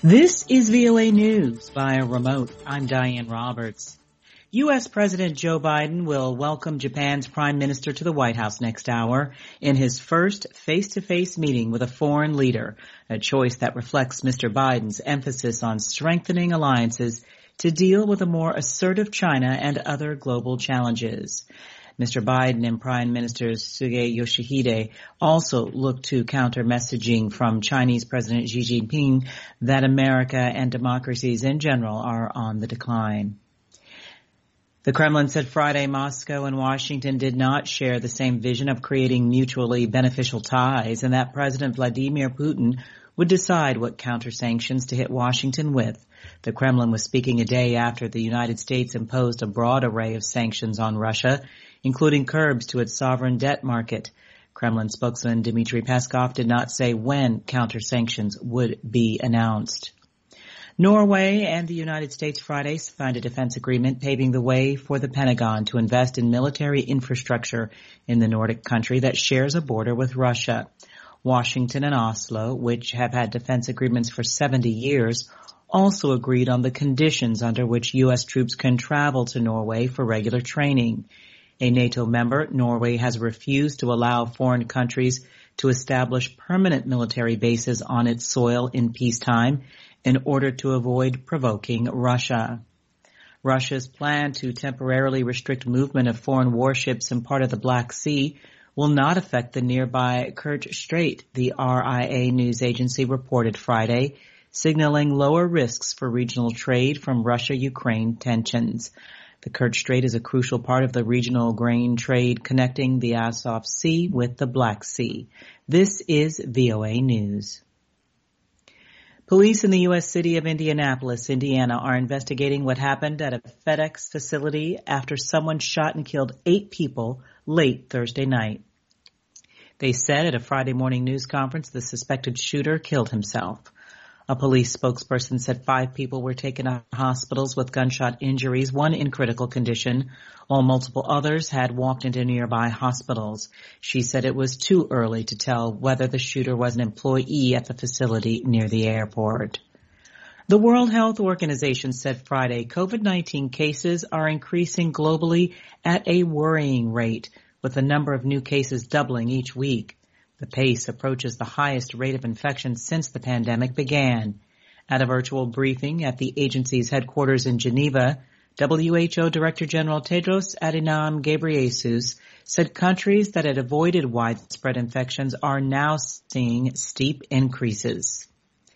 This is VOA News via remote. I'm Diane Roberts. U.S. President Joe Biden will welcome Japan's Prime Minister to the White House next hour in his first face-to-face meeting with a foreign leader, a choice that reflects Mr. Biden's emphasis on strengthening alliances to deal with a more assertive China and other global challenges. Mr. Biden and Prime Minister Suga Yoshihide also look to counter messaging from Chinese President Xi Jinping that America and democracies in general are on the decline. The Kremlin said Friday Moscow and Washington did not share the same vision of creating mutually beneficial ties and that President Vladimir Putin would decide what counter-sanctions to hit Washington with. The Kremlin was speaking a day after the United States imposed a broad array of sanctions on Russia, including curbs to its sovereign debt market. Kremlin spokesman Dmitry Peskov did not say when counter-sanctions would be announced. Norway and the United States Friday signed a defense agreement paving the way for the Pentagon to invest in military infrastructure in the Nordic country that shares a border with Russia. Washington and Oslo, which have had defense agreements for 70 years, also agreed on the conditions under which U.S. troops can travel to Norway for regular training. A NATO member, Norway has refused to allow foreign countries to establish permanent military bases on its soil in peacetime in order to avoid provoking Russia. Russia's plan to temporarily restrict movement of foreign warships in part of the Black Sea will not affect the nearby Kerch Strait, the RIA news agency reported Friday, signaling lower risks for regional trade from Russia-Ukraine tensions. The Kerch Strait is a crucial part of the regional grain trade connecting the Azov Sea with the Black Sea. This is VOA News. Police in the U.S. city of Indianapolis, Indiana, are investigating what happened at a FedEx facility after someone shot and killed 8 people late Thursday night. They said at a Friday morning news conference the suspected shooter killed himself. A police spokesperson said 5 people were taken to hospitals with gunshot injuries, 1 in critical condition, while multiple others had walked into nearby hospitals. She said it was too early to tell whether the shooter was an employee at the facility near the airport. The World Health Organization said Friday COVID-19 cases are increasing globally at a worrying rate, with the number of new cases doubling each week. The pace approaches the highest rate of infection since the pandemic began. At a virtual briefing at the agency's headquarters in Geneva, WHO Director General Tedros Adhanom Ghebreyesus said countries that had avoided widespread infections are now seeing steep increases.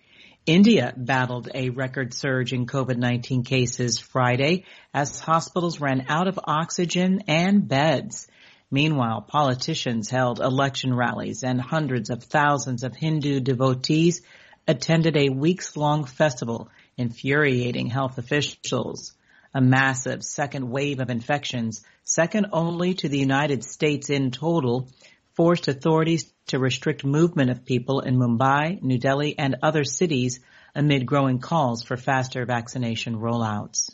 India battled a record surge in COVID-19 cases Friday as hospitals ran out of oxygen and beds. Meanwhile, politicians held election rallies and hundreds of thousands of Hindu devotees attended a weeks-long festival, infuriating health officials. A massive second wave of infections, second only to the United States in total, forced authorities to restrict movement of people in Mumbai, New Delhi, and other cities amid growing calls for faster vaccination rollouts.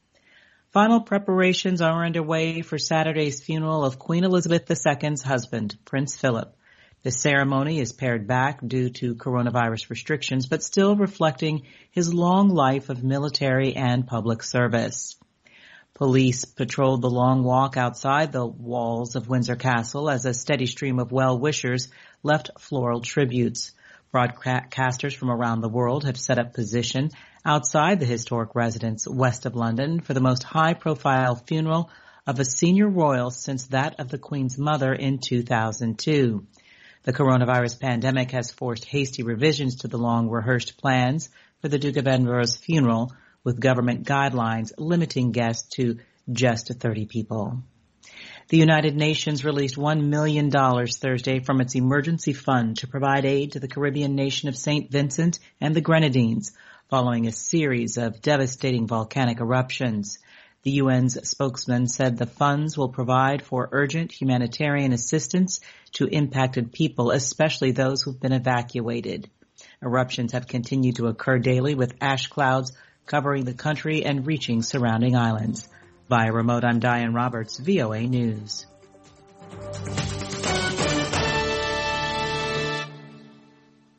Final preparations are underway for Saturday's funeral of Queen Elizabeth II's husband, Prince Philip. The ceremony is pared back due to coronavirus restrictions, but still reflecting his long life of military and public service. Police patrolled the long walk outside the walls of Windsor Castle as a steady stream of well-wishers left floral tributes. Broadcasters from around the world have set up position outside the historic residence west of London for the most high-profile funeral of a senior royal since that of the Queen's mother in 2002. The coronavirus pandemic has forced hasty revisions to the long-rehearsed plans for the Duke of Edinburgh's funeral, with government guidelines limiting guests to just 30 people. The United Nations released $1 million Thursday from its emergency fund to provide aid to the Caribbean nation of St. Vincent and the Grenadines following a series of devastating volcanic eruptions. The UN's spokesman said the funds will provide for urgent humanitarian assistance to impacted people, especially those who've been evacuated. Eruptions have continued to occur daily with ash clouds covering the country and reaching surrounding islands. Via remote, I'm Diane Roberts, VOA News.